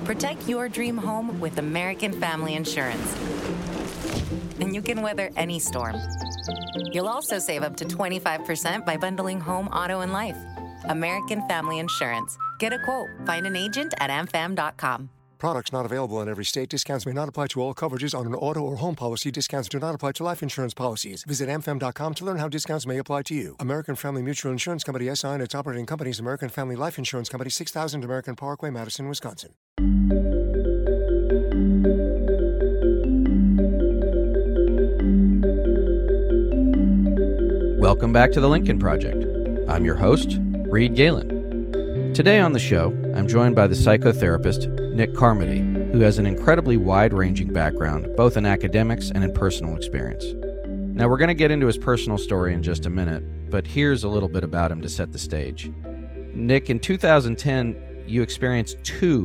Protect your dream home with American Family Insurance. And you can weather any storm. You'll also save up to 25% by bundling home, auto, and life. American Family Insurance. Get a quote. Find an agent at amfam.com. Products not available in every state. Discounts may not apply to all coverages on an auto or home policy. Discounts do not apply to life insurance policies. Visit amfam.com to learn how discounts may apply to you. American Family Mutual Insurance Company, SI, and its operating companies, American Family Life Insurance Company, 6000 American Parkway, Madison, Wisconsin. Welcome back to The Lincoln Project. I'm your host, Reed Galen. Today on the show, I'm joined by the psychotherapist, Nick Carmody, who has an incredibly wide-ranging background, both in academics and in personal experience. Now, we're going to get into his personal story in just a minute, but here's a little bit about him to set the stage. Nick, in 2010, you experienced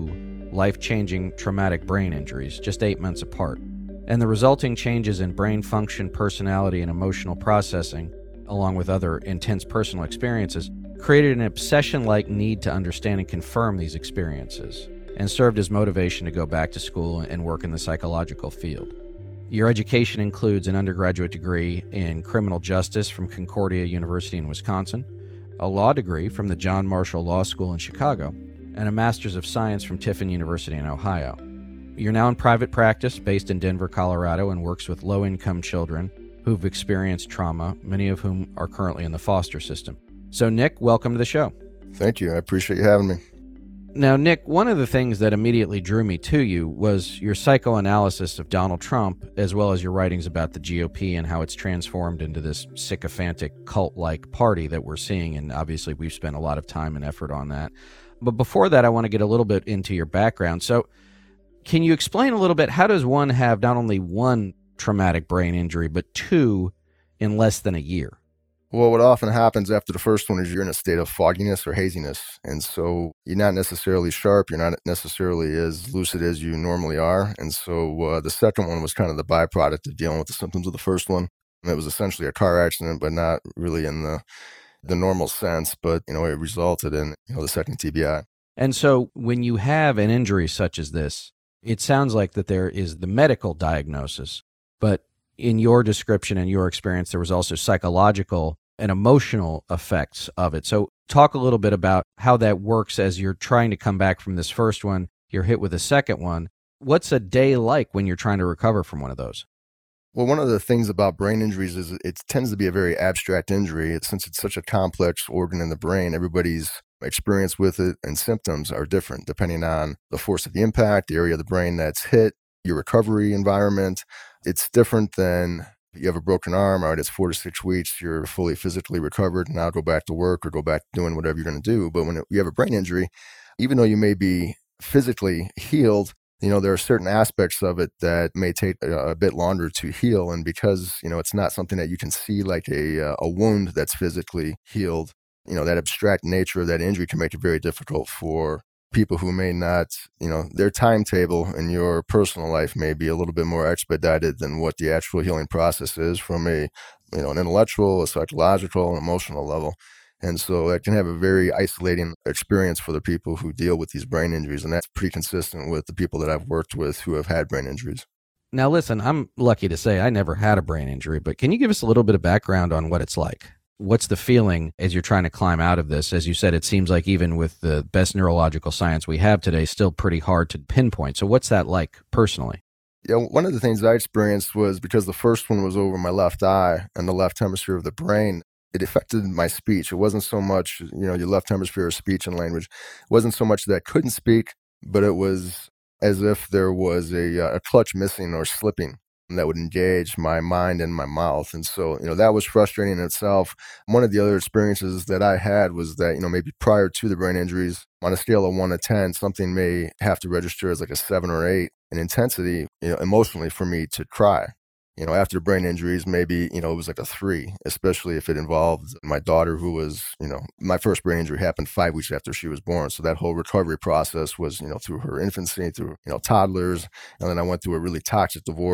2 life-changing traumatic brain injuries, just 8 months apart, and the resulting changes in brain function, personality, and emotional processing, along with other intense personal experiences, created an obsession-like need to understand and confirm these experiences, and served as motivation to go back to school and work in the psychological field. Your education includes an undergraduate degree in criminal justice from Concordia University in Wisconsin, a law degree from the John Marshall Law School in Chicago, and a Master's of Science from Tiffin University in Ohio. You're now in private practice based in Denver, Colorado, and works with low-income children who've experienced trauma, many of whom are currently in the foster system. So, Nick, welcome to the show. Thank you. I appreciate you having me. Now, Nick, one of the things that immediately drew me to you was your psychoanalysis of Donald Trump, as well as your writings about the GOP and how it's transformed into this sycophantic cult-like party that we're seeing, and obviously we've spent a lot of time and effort on that. But before that, I want to get a little bit into your background. So can you explain a little bit, how does one have not only 1 traumatic brain injury, but 2 in less than a year? Well, what often happens after the first one is you're in a state of fogginess or haziness. And so you're not necessarily sharp. You're not necessarily as lucid as you normally are. And so the second one was kind of the byproduct of dealing with the symptoms of the first one. And it was essentially a car accident, but not really in the normal sense. But, it resulted in, the second TBI. And so when you have an injury such as this, it sounds like that there is the medical diagnosis, but in your description and your experience, there was also psychological and emotional effects of it. So talk a little bit about how that works as you're trying to come back from this first one, you're hit with a second one. What's a day like when you're trying to recover from one of those? Well, one of the things about brain injuries is it tends to be a very abstract injury. Since it's such a complex organ in the brain, everybody's experience with it and symptoms are different depending on the force of the impact, the area of the brain that's hit, your recovery environment. It's different than you have a broken arm, all right, it's 4 to 6 weeks, you're fully physically recovered, now go back to work or go back to doing whatever you're going to do. But when you have a brain injury, even though you may be physically healed, there are certain aspects of it that may take a bit longer to heal. And because, it's not something that you can see like a wound that's physically healed, that abstract nature of that injury can make it very difficult for people who may not, their timetable in your personal life may be a little bit more expedited than what the actual healing process is from an intellectual, a psychological, and emotional level. And so that can have a very isolating experience for the people who deal with these brain injuries. And that's pretty consistent with the people that I've worked with who have had brain injuries. Now, listen, I'm lucky to say I never had a brain injury, but can you give us a little bit of background on what it's like? What's the feeling as you're trying to climb out of this? As you said, it seems like even with the best neurological science we have today, still pretty hard to pinpoint. So what's that like personally? Yeah, one of the things I experienced was because the first one was over my left eye and the left hemisphere of the brain, it affected my speech. It wasn't so much, your left hemisphere of speech and language. It wasn't so much that I couldn't speak, but it was as if there was a clutch missing or slipping that would engage my mind and my mouth. And so, that was frustrating in itself. One of the other experiences that I had was that, maybe prior to the brain injuries, on a scale of 1 to 10, something may have to register as like a 7 or 8 in intensity, emotionally for me to cry. After brain injuries, maybe, it was like a 3, especially if it involved my daughter who was, my first brain injury happened 5 weeks after she was born. So that whole recovery process was, through her infancy, through, toddlers. And then I went through a really toxic divorce.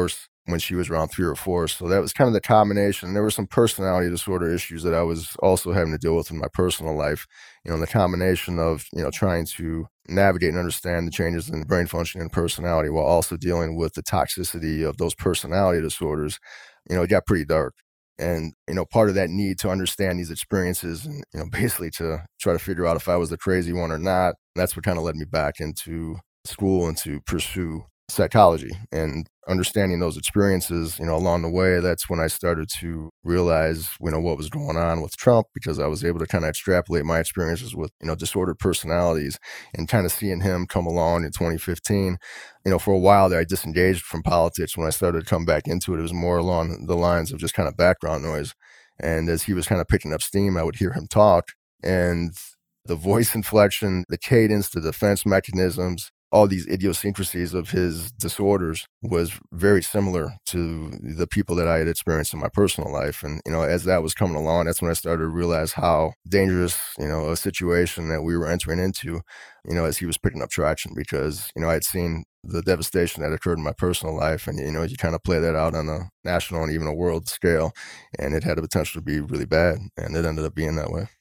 when she was around 3 or 4. So that was kind of the combination. There were some personality disorder issues that I was also having to deal with in my personal life. The combination of, trying to navigate and understand the changes in brain function and personality while also dealing with the toxicity of those personality disorders, it got pretty dark. And, part of that need to understand these experiences and, basically to try to figure out if I was the crazy one or not, that's what kind of led me back into school and to pursue psychology and understanding those experiences, along the way. That's when I started to realize, what was going on with Trump, because I was able to kind of extrapolate my experiences with, disordered personalities and kind of seeing him come along in 2015. For a while there, I disengaged from politics. When I started to come back into it, it was more along the lines of just kind of background noise. And as he was kind of picking up steam, I would hear him talk, and the voice inflection, the cadence, the defense mechanisms, all these idiosyncrasies of his disorders was very similar to the people that I had experienced in my personal life. And, as that was coming along, that's when I started to realize how dangerous, a situation that we were entering into, as he was picking up traction, because, I had seen the devastation that occurred in my personal life. And, you kind of play that out on a national and even a world scale, and it had the potential to be really bad. And it ended up being that way.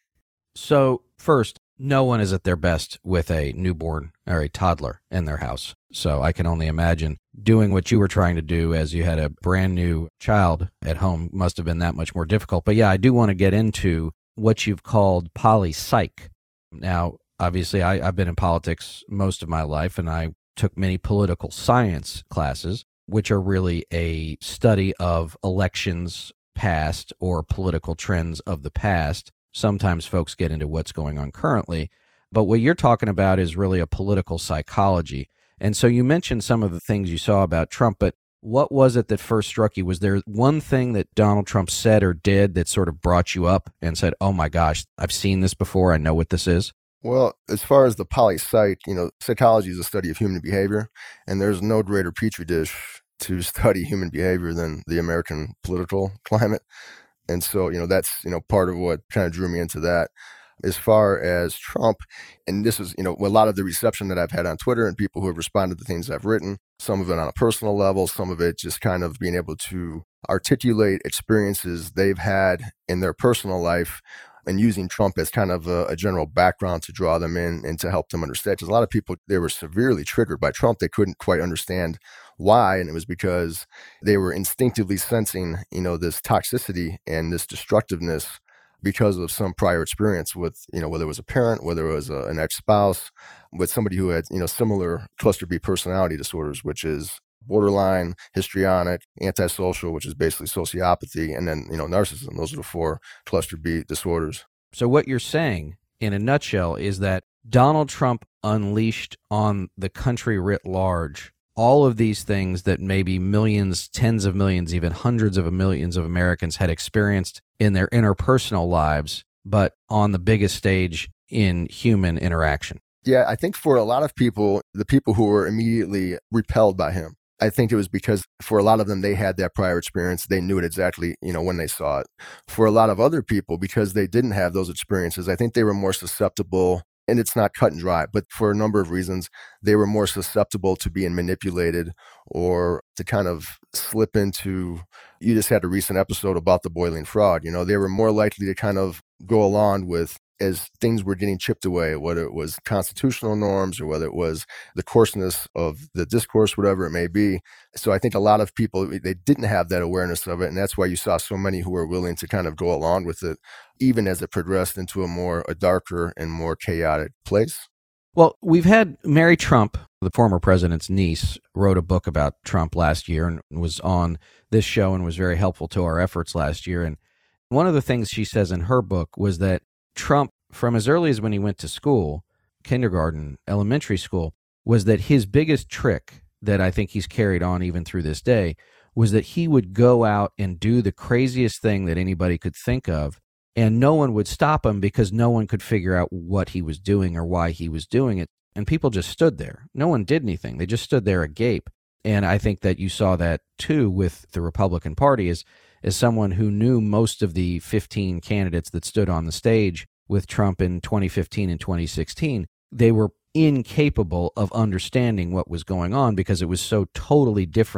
So first, no one is at their best with a newborn or a toddler in their house. So I can only imagine doing what you were trying to do as you had a brand new child at home must have been that much more difficult. But yeah, I do want to get into what you've called poly-psych. Now, obviously, I've been in politics most of my life, and I took many political science classes, which are really a study of elections past or political trends of the past. Sometimes folks get into what's going on currently, but what you're talking about is really a political psychology. And so you mentioned some of the things you saw about Trump, but what was it that first struck you? Was there one thing that Donald Trump said or did that sort of brought you up and said, oh my gosh, I've seen this before, I know what this is? Well, as far as the poly-psych, psychology is a study of human behavior, and there's no greater petri dish to study human behavior than the American political climate. And so, that's, part of what kind of drew me into that. As far as Trump, and this is, a lot of the reception that I've had on Twitter and people who have responded to things I've written, some of it on a personal level, some of it just kind of being able to articulate experiences they've had in their personal life and using Trump as kind of a general background to draw them in and to help them understand. Because a lot of people, they were severely triggered by Trump. They couldn't quite understand why, and it was because they were instinctively sensing, this toxicity and this destructiveness because of some prior experience with, whether it was a parent, whether it was an ex-spouse, with somebody who had, similar cluster B personality disorders, which is borderline, histrionic, antisocial, which is basically sociopathy, and then, narcissism. Those are the 4 cluster B disorders. So what you're saying, in a nutshell, is that Donald Trump unleashed on the country writ large all of these things that maybe millions, tens of millions, even hundreds of millions of Americans had experienced in their interpersonal lives, but on the biggest stage in human interaction. Yeah, I think for a lot of people, the people who were immediately repelled by him, I think it was because for a lot of them, they had that prior experience. They knew it exactly, when they saw it. For a lot of other people, because they didn't have those experiences, I think they were more susceptible. And it's not cut and dry, but for a number of reasons, they were more susceptible to being manipulated or to kind of slip into, you just had a recent episode about the boiling frog. They were more likely to kind of go along with, as things were getting chipped away, whether it was constitutional norms or whether it was the coarseness of the discourse, whatever it may be. So I think a lot of people, they didn't have that awareness of it. And that's why you saw so many who were willing to kind of go along with it, even as it progressed into a darker and more chaotic place. Well, we've had Mary Trump, the former president's niece, wrote a book about Trump last year and was on this show and was very helpful to our efforts last year. And one of the things she says in her book was that Trump, from as early as when he went to school, kindergarten, elementary school, was that his biggest trick that I think he's carried on even through this day was that he would go out and do the craziest thing that anybody could think of, and no one would stop him because no one could figure out what he was doing or why he was doing it. And people just stood there. No one did anything. They just stood there agape. And I think that you saw that too with the Republican Party as someone who knew most of the 15 candidates that stood on the stage with Trump in 2015 and 2016. They were incapable of understanding what was going on because it was so totally different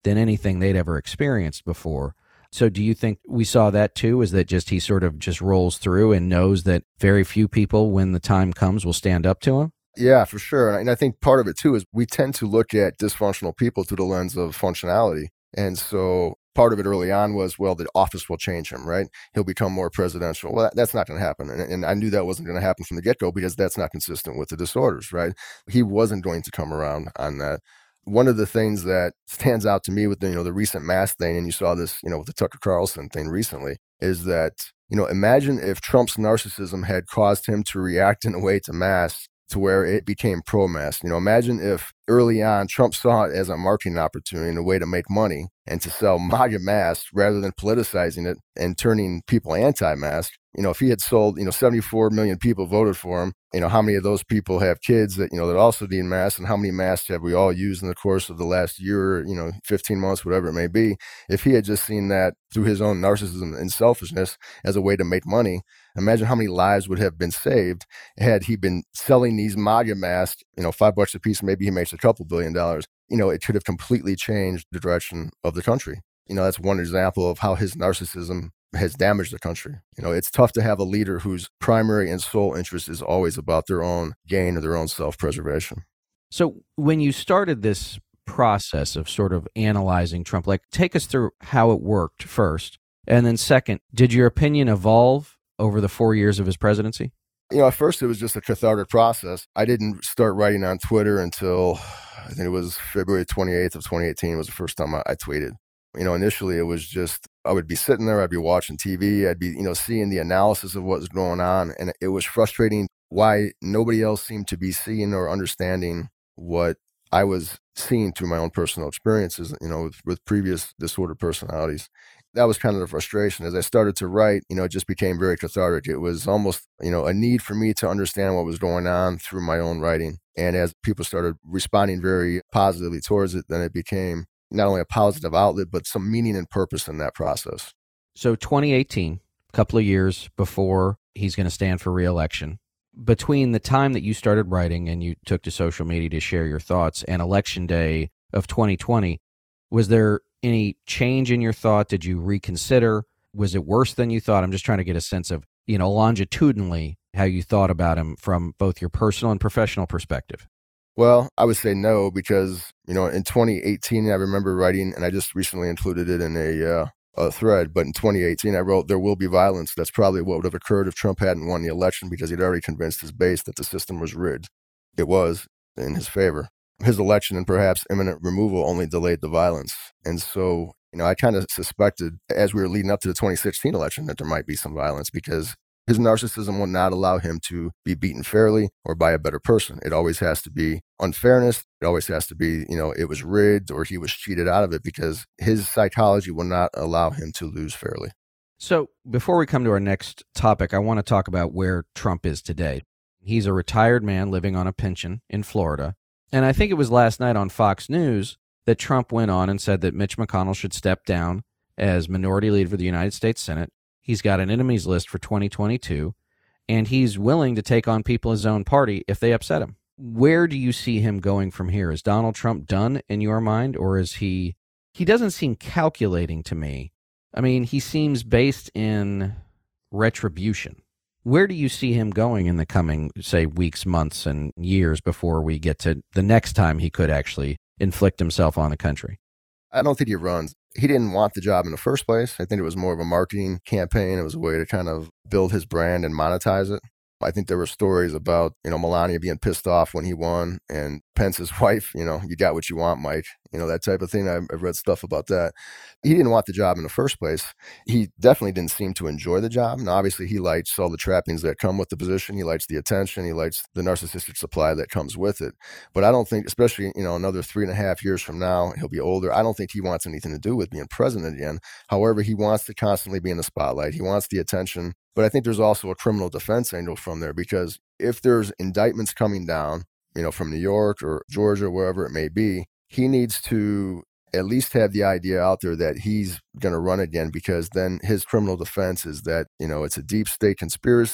than anything they'd ever experienced before. So do you think we saw that too? Is that just he sort of just rolls through and knows that very few people, when the time comes, will stand up to him? Yeah, for sure. And I think part of it too is we tend to look at dysfunctional people through the lens of functionality. And so part of it early on was, well, the office will change him, right? He'll become more presidential. Well, that's not going to happen. And I knew that wasn't going to happen from the get-go because that's not consistent with the disorders, right? He wasn't going to come around on that. One of the things that stands out to me with the recent mask thing, and you saw this, with the Tucker Carlson thing recently, is that, imagine if Trump's narcissism had caused him to react in a way to masks to where it became pro-mask. Imagine if early on Trump saw it as a marketing opportunity and a way to make money and to sell MAGA masks rather than politicizing it and turning people anti-mask. If he had sold, 74 million people voted for him, how many of those people have kids that, that also need masks, and how many masks have we all used in the course of the last year, 15 months, whatever it may be. If he had just seen that through his own narcissism and selfishness as a way to make money, imagine how many lives would have been saved had he been selling these MAGA masks, $5 a piece, maybe he makes a couple $2 billion. It could have completely changed the direction of the country. That's one example of how his narcissism has damaged the country. It's tough to have a leader whose primary and sole interest is always about their own gain or their own self-preservation. So when you started this process of sort of analyzing Trump, take us through how it worked first. And then second, did your opinion evolve over the 4 years of his presidency? At first it was just a cathartic process. I didn't start writing on Twitter until I think it was February 28th of 2018 was the first time I tweeted. Initially it was just, I would be sitting there, I'd be watching TV, I'd be, seeing the analysis of what was going on. And it was frustrating why nobody else seemed to be seeing or understanding what I was seeing through my own personal experiences, with previous disordered personalities. That was kind of the frustration. As I started to write, it just became very cathartic. It was almost, a need for me to understand what was going on through my own writing. And as people started responding very positively towards it, then it became not only a positive outlet, but some meaning and purpose in that process. So 2018, a couple of years before he's going to stand for re-election, between the time that you started writing and you took to social media to share your thoughts and Election Day of 2020, was there any change in your thought? Did you reconsider? Was it worse than you thought? I'm just trying to get a sense of, longitudinally, how you thought about him from both your personal and professional perspective. Well, I would say no, because, in 2018, I remember writing, and I just recently included it in a thread, but in 2018, I wrote, there will be violence. That's probably what would have occurred if Trump hadn't won the election, because he'd already convinced his base that the system was rigged. It was in his favor. His election and perhaps imminent removal only delayed the violence. And so, I kind of suspected as we were leading up to the 2016 election that there might be some violence, because his narcissism will not allow him to be beaten fairly or by a better person. It always has to be unfairness. It always has to be, it was rigged or he was cheated out of it, because his psychology will not allow him to lose fairly. So before we come to our next topic, I want to talk about where Trump is today. He's a retired man living on a pension in Florida. And I think it was last night on Fox News that Trump went on and said that Mitch McConnell should step down as minority leader for the United States Senate. He's got an enemies list for 2022, and he's willing to take on people in his own party if they upset him. Where do you see him going from here? Is Donald Trump done in your mind, or is he doesn't seem calculating to me. I mean, he seems based in retribution. Where do you see him going in the coming, say, weeks, months, and years before we get to the next time he could actually inflict himself on the country? I don't think he runs. He didn't want the job in the first place. I think it was more of a marketing campaign. It was a way to kind of build his brand and monetize it. I think there were stories about, Melania being pissed off when he won, and Pence's wife, you got what you want, Mike, that type of thing. I've read stuff about that. He didn't want the job in the first place. He definitely didn't seem to enjoy the job. Now, obviously, he likes all the trappings that come with the position. He likes the attention. He likes the narcissistic supply that comes with it. But I don't think, especially, another 3.5 years from now, he'll be older. I don't think he wants anything to do with being president again. However, he wants to constantly be in the spotlight. He wants the attention. But I think there's also a criminal defense angle from there, because if there's indictments coming down, from New York or Georgia, wherever it may be, he needs to at least have the idea out there that he's going to run again, because then his criminal defense is that, it's a deep state conspiracy.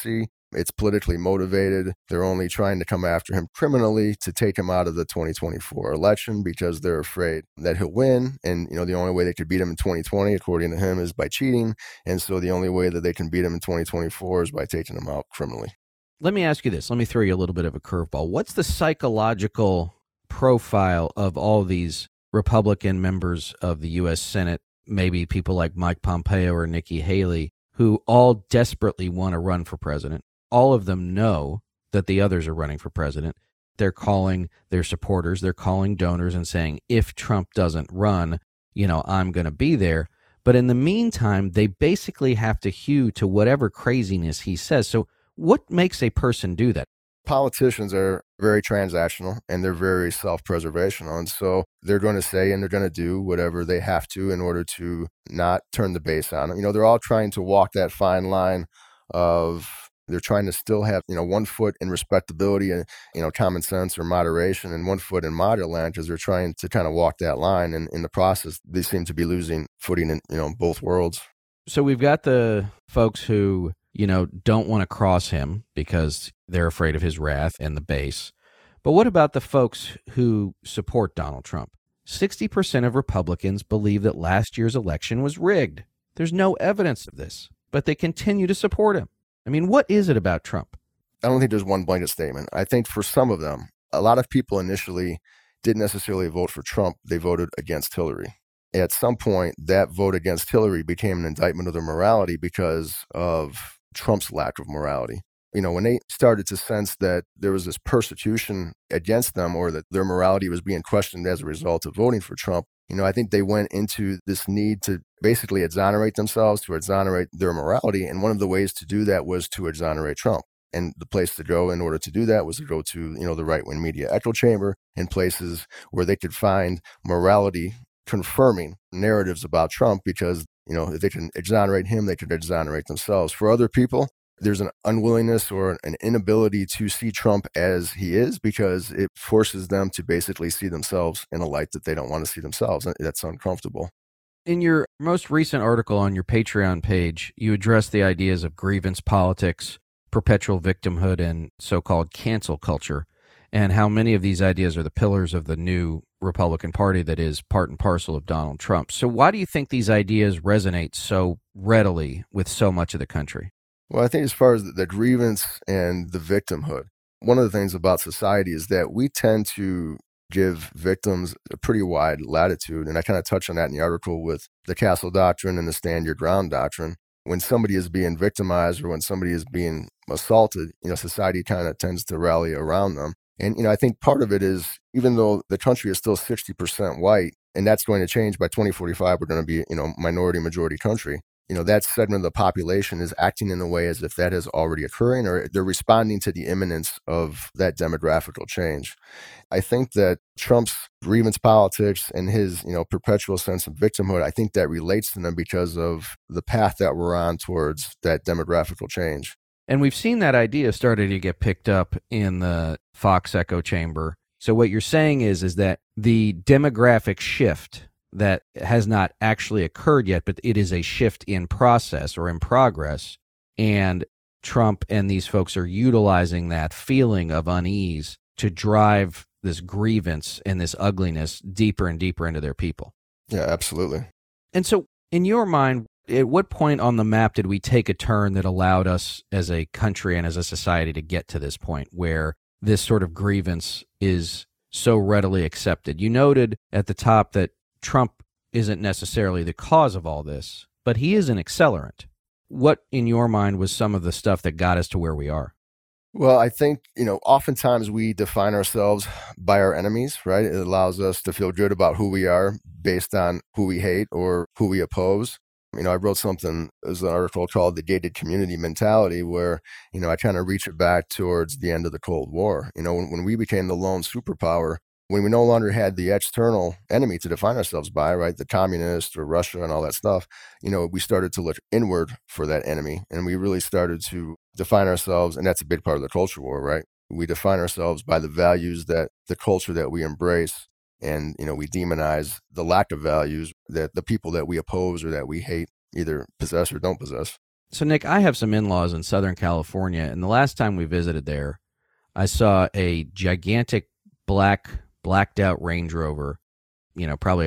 It's politically motivated. They're only trying to come after him criminally to take him out of the 2024 election because they're afraid that he'll win. And, the only way they could beat him in 2020, according to him, is by cheating. And so the only way that they can beat him in 2024 is by taking him out criminally. Let me ask you this. Let me throw you a little bit of a curveball. What's the psychological profile of all these Republican members of the U.S. Senate, maybe people like Mike Pompeo or Nikki Haley, who all desperately want to run for president? All of them know that the others are running for president. They're calling their supporters, they're calling donors and saying, if Trump doesn't run, I'm going to be there. But in the meantime, they basically have to hew to whatever craziness he says. So what makes a person do that? Politicians are very transactional and they're very self-preservational. And so they're going to say and they're going to do whatever they have to in order to not turn the base on them. They're all trying to walk that fine line of they're trying to still have, one foot in respectability and, common sense or moderation and 1 foot in Moderland because they're trying to kind of walk that line. And in the process, they seem to be losing footing in, both worlds. So we've got the folks who don't want to cross him because they're afraid of his wrath and the base. But what about the folks who support Donald Trump? 60% of Republicans believe that last year's election was rigged. There's no evidence of this, but they continue to support him. I mean, what is it about Trump? I don't think there's one blanket statement. I think for some of them, a lot of people initially didn't necessarily vote for Trump. They voted against Hillary. At some point, that vote against Hillary became an indictment of their morality because of Trump's lack of morality. When they started to sense that there was this persecution against them or that their morality was being questioned as a result of voting for Trump, I think they went into this need to basically exonerate themselves, to exonerate their morality. And one of the ways to do that was to exonerate Trump. And the place to go in order to do that was to go to, the right-wing media echo chamber and places where they could find morality confirming narratives about Trump because, if they can exonerate him, they could exonerate themselves. For other people, there's an unwillingness or an inability to see Trump as he is because it forces them to basically see themselves in a light that they don't want to see themselves. And that's uncomfortable. In your most recent article on your Patreon page, you address the ideas of grievance politics, perpetual victimhood, and so-called cancel culture, and how many of these ideas are the pillars of the new Republican Party that is part and parcel of Donald Trump. So why do you think these ideas resonate so readily with so much of the country? Well, I think as far as the grievance and the victimhood, one of the things about society is that we tend to give victims a pretty wide latitude. And I kind of touch on that in the article with the Castle Doctrine and the Stand Your Ground Doctrine. When somebody is being victimized or when somebody is being assaulted, society kind of tends to rally around them. And, I think part of it is, even though the country is still 60% white, and that's going to change by 2045, we're going to be, minority majority country. That segment of the population is acting in a way as if that is already occurring, or they're responding to the imminence of that demographical change. I think that Trump's grievance politics and his, perpetual sense of victimhood, I think that relates to them because of the path that we're on towards that demographical change. And we've seen that idea starting to get picked up in the Fox echo chamber. So what you're saying is that the demographic shift that has not actually occurred yet, but it is a shift in process or in progress, and Trump and these folks are utilizing that feeling of unease to drive this grievance and this ugliness deeper and deeper into their people. Yeah, absolutely. And so in your mind, at what point on the map did we take a turn that allowed us as a country and as a society to get to this point where this sort of grievance is so readily accepted? You noted at the top that Trump isn't necessarily the cause of all this, but he is an accelerant. What, in your mind, was some of the stuff that got us to where we are? Well, I think, oftentimes we define ourselves by our enemies, right? It allows us to feel good about who we are based on who we hate or who we oppose. I wrote something as an article called The Gated Community Mentality, where, I kind of reach it back towards the end of the Cold War. When we became the lone superpower, when we no longer had the external enemy to define ourselves by, right, the communists or Russia and all that stuff, we started to look inward for that enemy. And we really started to define ourselves, and that's a big part of the culture war, right? We define ourselves by the values that the culture that we embrace. And, we demonize the lack of values that the people that we oppose or that we hate either possess or don't possess. So, Nick, I have some in-laws in Southern California, and the last time we visited there, I saw a gigantic blacked out Range Rover, probably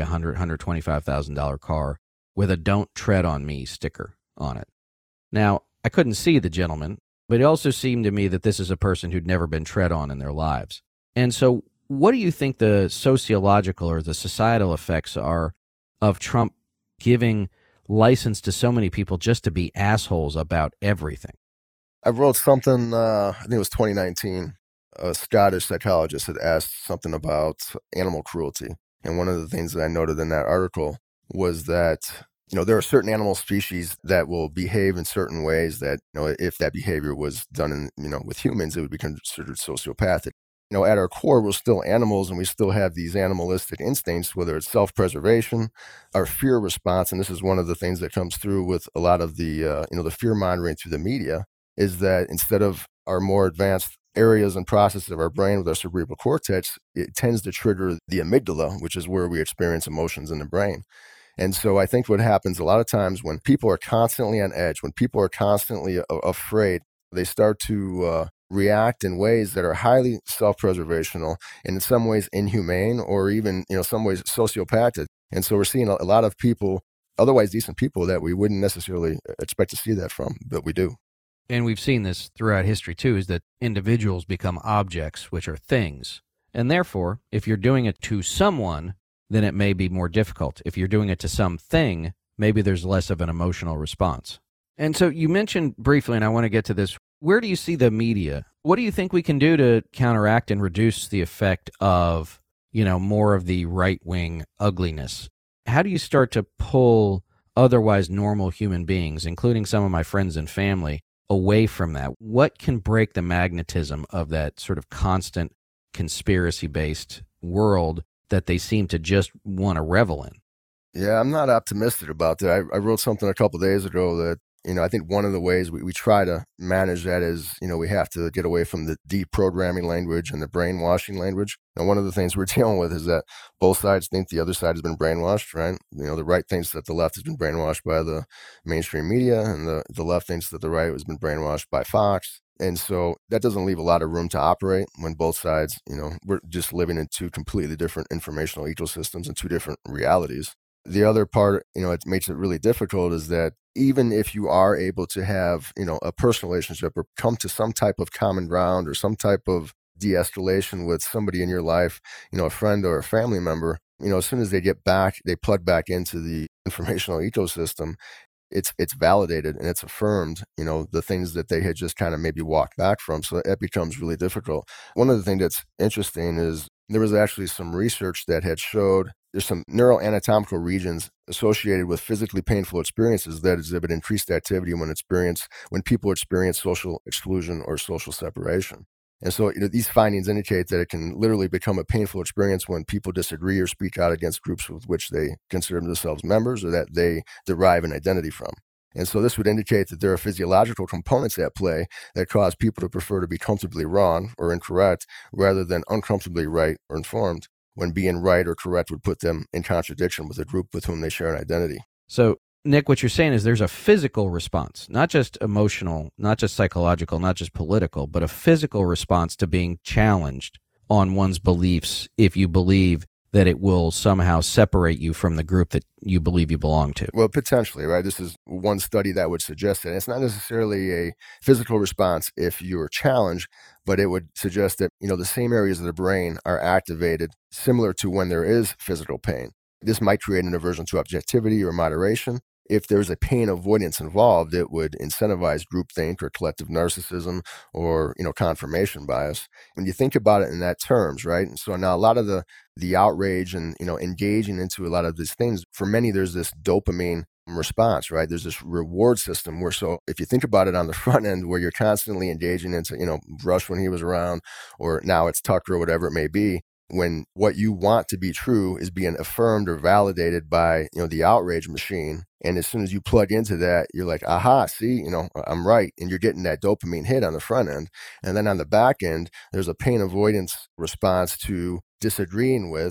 $125,000 car with a "Don't Tread on Me" sticker on it. Now, I couldn't see the gentleman, but it also seemed to me that this is a person who'd never been tread on in their lives. And so what do you think the sociological or the societal effects are of Trump giving license to so many people just to be assholes about everything? I wrote something, I think it was 2019. A Scottish psychologist had asked something about animal cruelty. And one of the things that I noted in that article was that, there are certain animal species that will behave in certain ways that, if that behavior was done with humans, it would be considered sociopathic. At our core, we're still animals, and we still have these animalistic instincts, whether it's self-preservation, our fear response. And this is one of the things that comes through with a lot of the, the fear mongering through the media, is that instead of our more advanced areas and processes of our brain with our cerebral cortex, it tends to trigger the amygdala, which is where we experience emotions in the brain. And so I think what happens a lot of times when people are constantly on edge, when people are constantly afraid, they start to react in ways that are highly self-preservational and in some ways inhumane, or even, some ways sociopathic. And so we're seeing a lot of people, otherwise decent people, that we wouldn't necessarily expect to see that from, but we do. And we've seen this throughout history too, is that individuals become objects, which are things. And therefore, if you're doing it to someone, then it may be more difficult. If you're doing it to something, maybe there's less of an emotional response. And so you mentioned briefly, and I want to get to this, where do you see the media? What do you think we can do to counteract and reduce the effect of, more of the right-wing ugliness? How do you start to pull otherwise normal human beings, including some of my friends and family, away from that? What can break the magnetism of that sort of constant conspiracy-based world that they seem to just want to revel in? Yeah, I'm not optimistic about that. I wrote something a couple of days ago that, I think one of the ways we try to manage that is, we have to get away from the deprogramming language and the brainwashing language. Now, one of the things we're dealing with is that both sides think the other side has been brainwashed, right? The right thinks that the left has been brainwashed by the mainstream media, and the left thinks that the right has been brainwashed by Fox. And so that doesn't leave a lot of room to operate when both sides, we're just living in two completely different informational ecosystems and two different realities. The other part, it makes it really difficult is that even if you are able to have, a personal relationship or come to some type of common ground or some type of de-escalation with somebody in your life, a friend or a family member, as soon as they get back, they plug back into the informational ecosystem, it's validated and it's affirmed, the things that they had just kind of maybe walked back from. So it becomes really difficult. One of the things that's interesting is there was actually some research that had showed there's some neuroanatomical regions associated with physically painful experiences that exhibit increased activity when people experience social exclusion or social separation. And so, these findings indicate that it can literally become a painful experience when people disagree or speak out against groups with which they consider themselves members or that they derive an identity from. And so this would indicate that there are physiological components at play that cause people to prefer to be comfortably wrong or incorrect rather than uncomfortably right or informed, when being right or correct would put them in contradiction with a group with whom they share an identity. So, Nick, what you're saying is there's a physical response, not just emotional, not just psychological, not just political, but a physical response to being challenged on one's beliefs if you believe that it will somehow separate you from the group that you believe you belong to. Well, potentially, right? This is one study that would suggest that it's not necessarily a physical response if you're challenged, but it would suggest that, the same areas of the brain are activated similar to when there is physical pain. This might create an aversion to objectivity or moderation. If there's a pain avoidance involved, it would incentivize groupthink or collective narcissism or, confirmation bias. When you think about it in that terms, right? And so now a lot of the outrage and, engaging into a lot of these things, for many, there's this dopamine response, right? There's this reward system where, so if you think about it on the front end where you're constantly engaging into, Rush when he was around, or now it's Tucker or whatever it may be, when what you want to be true is being affirmed or validated by, the outrage machine. And as soon as you plug into that, you're like, aha, see, I'm right. And you're getting that dopamine hit on the front end. And then on the back end, there's a pain avoidance response to disagreeing with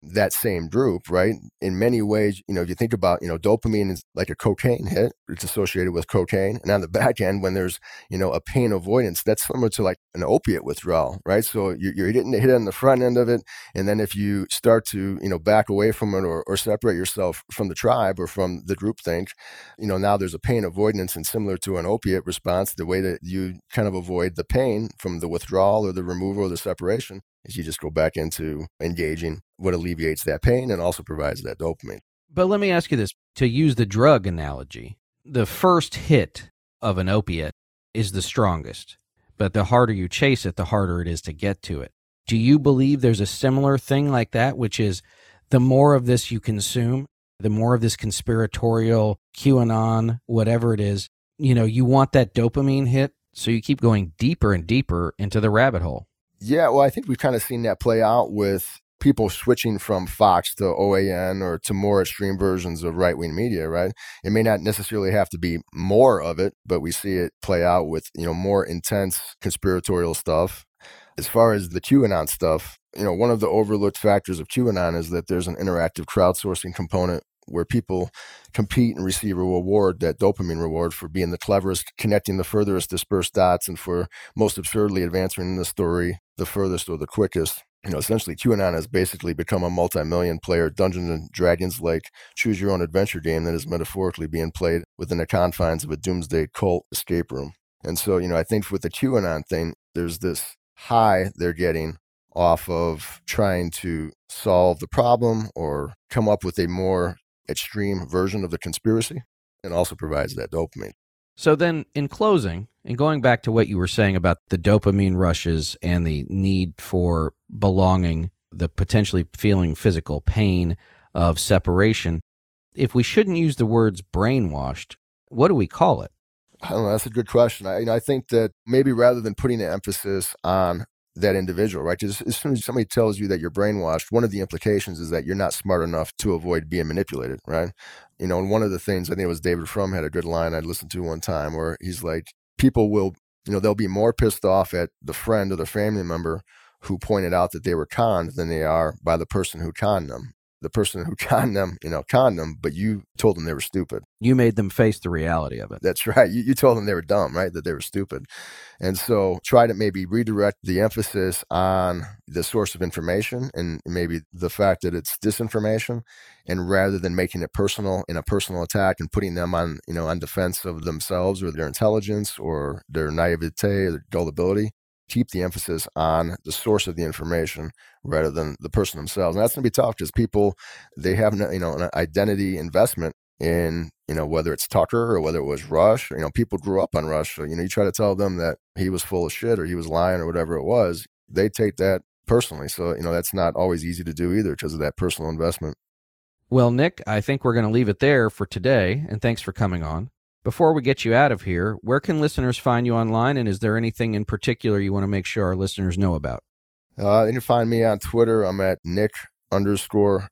that same group, right? In many ways, if you think about, dopamine is like a cocaine hit. It's associated with cocaine. And on the back end, when there's, a pain avoidance, that's similar to like an opiate withdrawal, right? So you're hitting the hit on the front end of it. And then if you start to, back away from it or separate yourself from the tribe or from the groupthink, now there's a pain avoidance, and similar to an opiate response, the way that you kind of avoid the pain from the withdrawal or the removal or the separation is you just go back into engaging what alleviates that pain and also provides that dopamine. But let me ask you this, to use the drug analogy, the first hit of an opiate is the strongest, but the harder you chase it, the harder it is to get to it. Do you believe there's a similar thing like that, which is the more of this you consume, the more of this conspiratorial QAnon, whatever it is, you want that dopamine hit, so you keep going deeper and deeper into the rabbit hole? Yeah, well, I think we've kind of seen that play out with people switching from Fox to OAN or to more extreme versions of right-wing media, right? It may not necessarily have to be more of it, but we see it play out with, more intense conspiratorial stuff. As far as the QAnon stuff, one of the overlooked factors of QAnon is that there's an interactive crowdsourcing component where people compete and receive a reward, that dopamine reward, for being the cleverest, connecting the furthest dispersed dots, and for most absurdly advancing the story the furthest or the quickest. Essentially, QAnon has basically become a multi-million player Dungeons and Dragons-like choose-your-own-adventure game that is metaphorically being played within the confines of a doomsday cult escape room. And so, I think with the QAnon thing, there's this high they're getting off of trying to solve the problem or come up with a more extreme version of the conspiracy, and also provides that dopamine. So then, in closing, and going back to what you were saying about the dopamine rushes and the need for belonging, the potentially feeling physical pain of separation, if we shouldn't use the words brainwashed, what do we call it? I don't know. That's a good question. I think that maybe rather than putting the emphasis on that individual, right? Because as soon as somebody tells you that you're brainwashed, one of the implications is that you're not smart enough to avoid being manipulated, right? And one of the things, I think it was David Frum had a good line I listened to one time where he's like, people will, they'll be more pissed off at the friend or the family member who pointed out that they were conned than they are by the person who conned them. The person who conned them, but you told them they were stupid. You made them face the reality of it. That's right. You told them they were dumb, right? That they were stupid. And so try to maybe redirect the emphasis on the source of information and maybe the fact that it's disinformation, and rather than making it personal in a personal attack and putting them on, on defense of themselves or their intelligence or their naivete or their gullibility, keep the emphasis on the source of the information rather than the person themselves. And that's going to be tough because people, they have, an identity investment in, whether it's Tucker or whether it was Rush, people grew up on Rush. So, you try to tell them that he was full of shit or he was lying or whatever it was, they take that personally. So, that's not always easy to do either because of that personal investment. Well, Nick, I think we're going to leave it there for today. And thanks for coming on. Before we get you out of here, where can listeners find you online, and is there anything in particular you want to make sure our listeners know about? You can find me on Twitter. I'm at Nick_Carmody,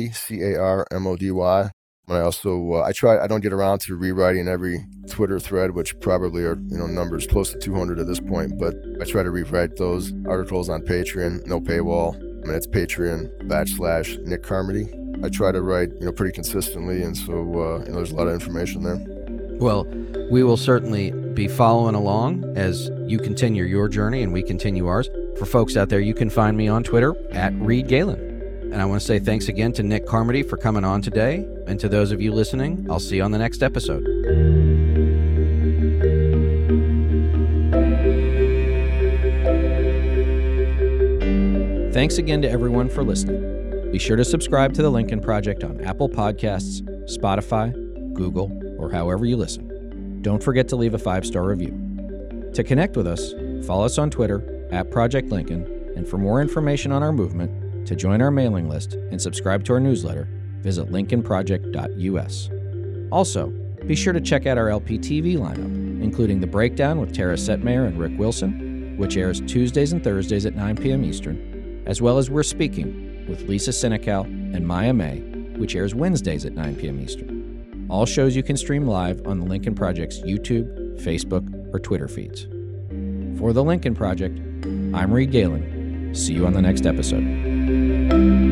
Carmody. And I also, I don't get around to rewriting every Twitter thread, which probably are, numbers close to 200 at this point, but I try to rewrite those articles on Patreon, no paywall. It's Patreon.com/Nick Carmody. I try to write, pretty consistently, and so, there's a lot of information there. Well, we will certainly be following along as you continue your journey and we continue ours. For folks out there, you can find me on Twitter at Reed Galen. And I want to say thanks again to Nick Carmody for coming on today. And to those of you listening, I'll see you on the next episode. Thanks again to everyone for listening. Be sure to subscribe to The Lincoln Project on Apple Podcasts, Spotify, Google, or however you listen. Don't forget to leave a 5-star review. To connect with us, follow us on Twitter at Project Lincoln, and for more information on our movement, to join our mailing list and subscribe to our newsletter, visit lincolnproject.us. Also, be sure to check out our LPTV lineup, including The Breakdown with Tara Setmayer and Rick Wilson, which airs Tuesdays and Thursdays at 9 p.m. Eastern, as well as We're Speaking with Lisa Sinecal and Maya May, which airs Wednesdays at 9 p.m. Eastern. All shows you can stream live on the Lincoln Project's YouTube, Facebook, or Twitter feeds. For the Lincoln Project, I'm Reed Galen. See you on the next episode.